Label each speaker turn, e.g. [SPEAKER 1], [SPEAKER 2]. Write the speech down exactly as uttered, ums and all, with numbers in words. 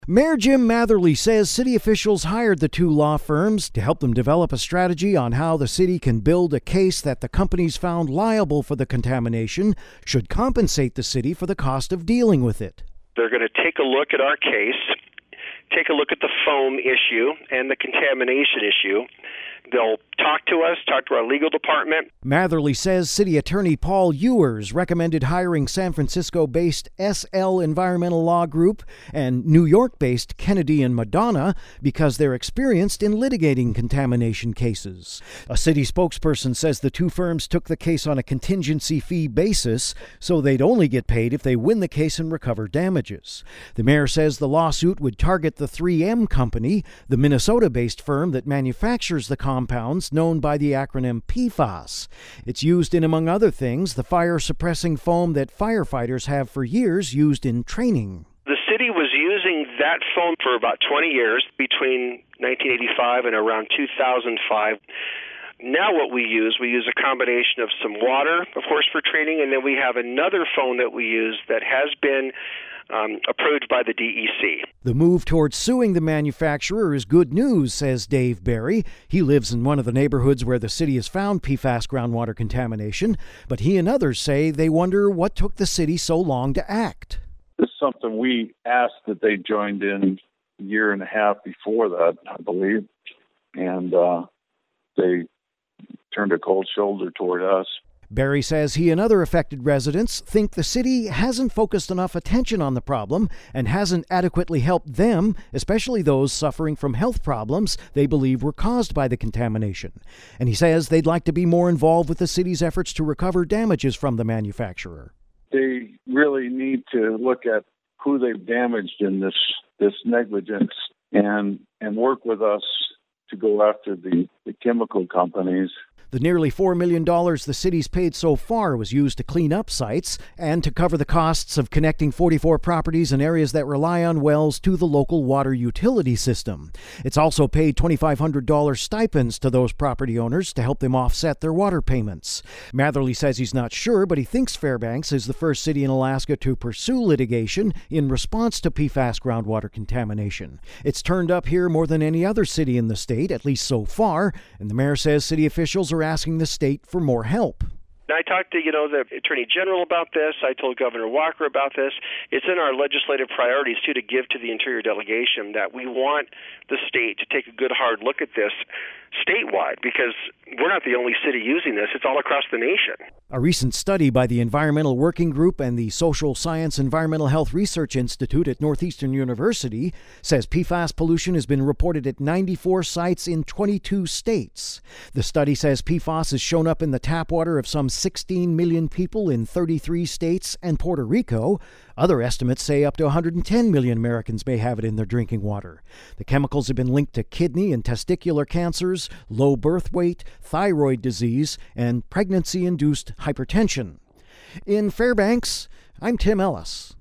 [SPEAKER 1] Mayor Jim Matherly says city officials hired the two law firms to help them develop a strategy on how the city can build a case that the companies found liable for the contamination should compensate the city for the cost of dealing with it.
[SPEAKER 2] They're going to take a look at our case, take a look at the foam issue and the contamination issue. They'll talk to us, talk to our legal department.
[SPEAKER 1] Matherly says City Attorney Paul Ewers recommended hiring San Francisco-based S L Environmental Law Group and New York-based Kennedy and Madonna because they're experienced in litigating contamination cases. A city spokesperson says the two firms took the case on a contingency fee basis, so they'd only get paid if they win the case and recover damages. The mayor says the lawsuit would target the three M Company, the Minnesota-based firm that manufactures the compounds known by the acronym P FAS. It's used in, among other things, the fire-suppressing foam that firefighters have for years used in training.
[SPEAKER 2] The city was using that foam for about twenty years, between nineteen eighty-five and around two thousand five. Now what we use, we use a combination of some water, of course, for training, and then we have another foam that we use that has been Um, approved by the D E C.
[SPEAKER 1] The move towards suing the manufacturer is good news, says Dave Barry. He lives in one of the neighborhoods where the city has found P FAS groundwater contamination, but he and others say they wonder what took the city so long to act.
[SPEAKER 3] This is something we asked that they joined in a year and a half before that, I believe, and uh, they turned a cold shoulder toward us.
[SPEAKER 1] Barry says he and other affected residents think the city hasn't focused enough attention on the problem and hasn't adequately helped them, especially those suffering from health problems they believe were caused by the contamination. And he says they'd like to be more involved with the city's efforts to recover damages from the manufacturer.
[SPEAKER 3] They really need to look at who they've damaged in this this negligence and and work with us to go after the, the chemical companies.
[SPEAKER 1] The nearly four million dollars the city's paid so far was used to clean up sites and to cover the costs of connecting forty-four properties in areas that rely on wells to the local water utility system. It's also paid twenty-five hundred dollars stipends to those property owners to help them offset their water payments. Matherly says he's not sure, but he thinks Fairbanks is the first city in Alaska to pursue litigation in response to P FAS groundwater contamination. It's turned up here more than any other city in the state, at least so far, and the mayor says city officials are asking the state for more help.
[SPEAKER 2] I talked to, you know, the Attorney General about this. I told Governor Walker about this. It's in our legislative priorities, too, to give to the Interior Delegation that we want the state to take a good hard look at this statewide, because we're not the only city using this. It's all across the nation.
[SPEAKER 1] A recent study by the Environmental Working Group and the Social Science Environmental Health Research Institute at Northeastern University says P FAS pollution has been reported at ninety-four sites in twenty-two states. The study says P FAS has shown up in the tap water of some sixteen million people in thirty-three states and Puerto Rico. Other estimates say up to one hundred ten million Americans may have it in their drinking water. The chemicals have been linked to kidney and testicular cancers, low birth weight, thyroid disease, and pregnancy-induced hypertension. In Fairbanks, I'm Tim Ellis.